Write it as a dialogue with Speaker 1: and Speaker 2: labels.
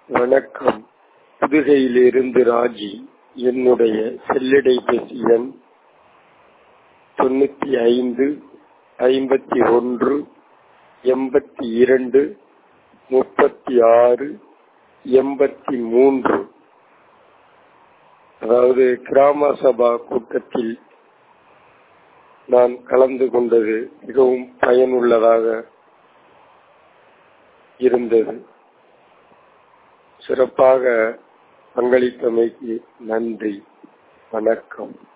Speaker 1: வணக்கம். புதுகையிலிருந்து ராஜி. என்னுடைய செல்லிடைபேசி எண் 95 51 82 36 83. அதாவது கிராம சபா கூட்டத்தில் நான் கலந்து கொண்டது மிகவும் பயனுள்ளதாக இருந்தது. சிறப்பாக பங்களித்தமைக்கு நன்றி. வணக்கம்.